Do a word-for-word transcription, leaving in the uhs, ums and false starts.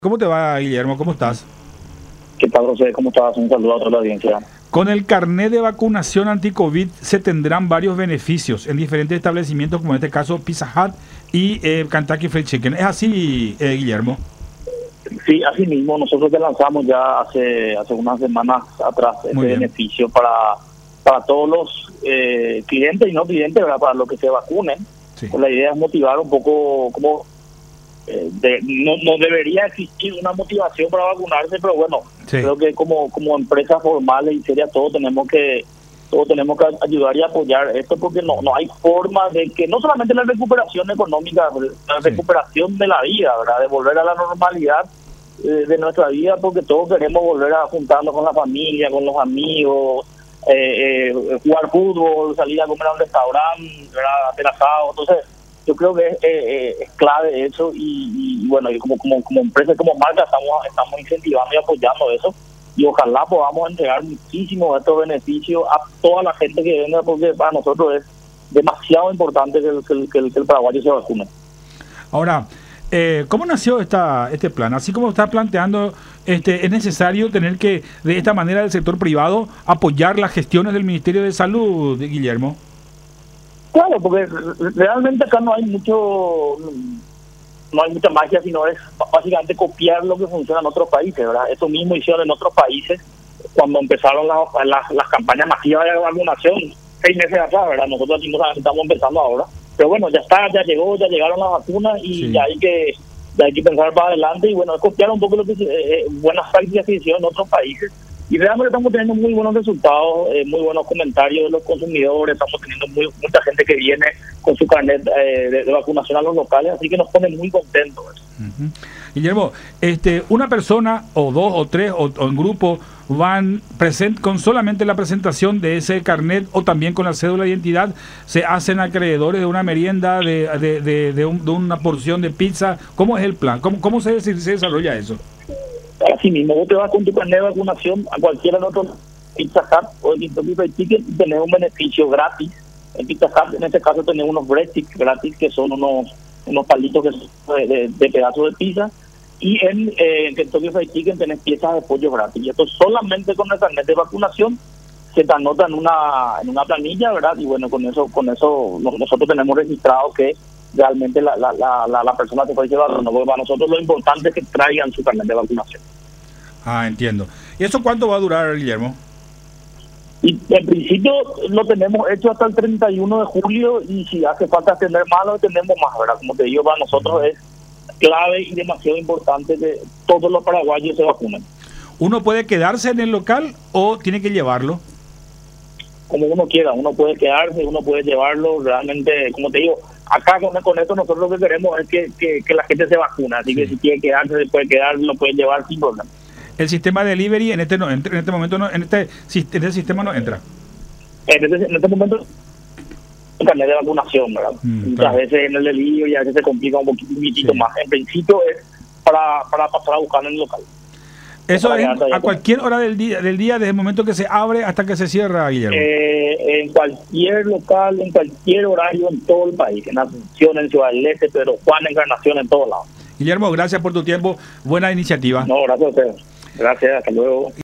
¿Cómo te va, Guillermo? ¿Cómo estás? ¿Qué tal, José? ¿Cómo estás? Un saludo a toda la audiencia. Con el carnet de vacunación anti-COVID se tendrán varios beneficios en diferentes establecimientos, como en este caso Pizza Hut y eh, Kentucky Fried Chicken. ¿Es así, eh, Guillermo? Sí, así mismo. Nosotros te lanzamos ya hace hace unas semanas atrás este beneficio para, para todos los eh, clientes y no clientes, ¿verdad? Para los que se vacunen. Sí. Pues la idea es motivar un poco como... De, no, no debería existir una motivación para vacunarse, pero bueno, sí. Creo que como como empresas formales y serias todos tenemos que todos tenemos que ayudar y apoyar esto, porque no no hay forma de que no solamente la recuperación económica, la sí. recuperación de la vida, ¿verdad? De volver a la normalidad eh, de nuestra vida, porque todos queremos volver a juntarnos con la familia, con los amigos, eh, eh, jugar fútbol, salir a comer a un restaurante, ¿verdad? Hacer asado. Entonces yo creo que es, eh, es clave eso y, y bueno, y como como como empresa, como marca estamos estamos incentivando y apoyando eso, y ojalá podamos entregar muchísimos de estos beneficios a toda la gente que venga, porque para nosotros es demasiado importante que el, que el, que el, que el paraguayo se vacune. Ahora, eh, ¿cómo nació esta este plan? Así como está planteando, este es necesario tener que, de esta manera, el sector privado apoyar las gestiones del Ministerio de Salud, Guillermo. Claro, porque realmente acá no hay mucho, no hay mucha magia, sino es básicamente copiar lo que funciona en otros países, ¿verdad? Eso mismo hicieron en otros países cuando empezaron las, las, las campañas masivas de vacunación, seis meses atrás, ¿verdad? Nosotros aquí estamos empezando ahora, pero bueno, ya está, ya llegó, ya llegaron las vacunas y sí. ya hay que ya hay que pensar para adelante y bueno, es copiar un poco lo que eh, buenas prácticas que hicieron en otros países. Y realmente estamos teniendo muy buenos resultados, eh, muy buenos comentarios de los consumidores, estamos teniendo muy, mucha gente que viene con su carnet eh, de, de vacunación a los locales, así que nos pone muy contentos. Uh-huh. Guillermo, este, una persona o dos o tres o, o en grupo van present con solamente la presentación de ese carnet o también con la cédula de identidad, se hacen acreedores de una merienda, de, de, de, de, un, de una porción de pizza. ¿Cómo es el plan? ¿Cómo, cómo se, se desarrolla eso? Así mismo, vos te vas con tu carnet de vacunación a cualquiera de otros Pizza Hut o el Kentucky Fried Chicken y tenés un beneficio gratis. En Pizza Hut, en este caso, tenés unos breadsticks gratis, que son unos unos palitos que son de, de, de pedazos de pizza. Y en eh, Kentucky Fried Chicken tenés piezas de pollo gratis. Y esto solamente con el carnet de vacunación se te anota en una en una planilla, ¿verdad? Y bueno, con eso con eso nosotros tenemos registrado que realmente la la la, la persona que puede llevar, no, porque para nosotros lo importante es que traigan su carnet de vacunación. Ah, entiendo. ¿Y eso cuánto va a durar, Guillermo? Y en principio lo tenemos hecho hasta el treinta y uno de julio y si hace falta tener más, lo tenemos más, ¿verdad? Como te digo, para nosotros es clave y demasiado importante que todos los paraguayos se vacunen. ¿Uno puede quedarse en el local o tiene que llevarlo? Como uno quiera, uno puede quedarse, uno puede llevarlo, realmente, como te digo, acá con, con esto nosotros lo que queremos es que, que, que la gente se vacuna, así sí. que si quiere quedarse, se puede quedar, lo puede llevar sin problema. El sistema de delivery en este no, en este momento no, en este, en este sistema no entra. En este, en este momento el carnet de vacunación, ¿verdad? Mm, Muchas claro. veces en el delivery a veces se complica un poquitito sí. más. En principio es para, para pasar a buscar en el local. Eso es a cualquier hora del día, del día, desde el momento que se abre hasta que se cierra, Guillermo. Eh, en cualquier local, en cualquier horario, en todo el país. En Asunción, en Ciudad del Este, Pedro Juan, Encarnación, en todos lados. Guillermo, gracias por tu tiempo. Buena iniciativa. No, gracias a ustedes. Gracias, hasta luego.